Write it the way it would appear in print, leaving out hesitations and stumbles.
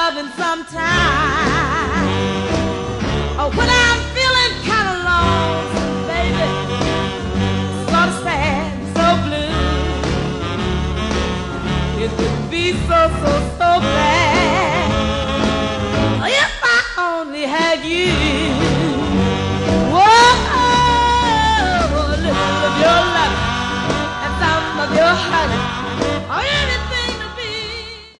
loving sometime. Oh, when I'm feeling kind of lonesome, baby, sort of sad, so blue. It would be so, so, so bad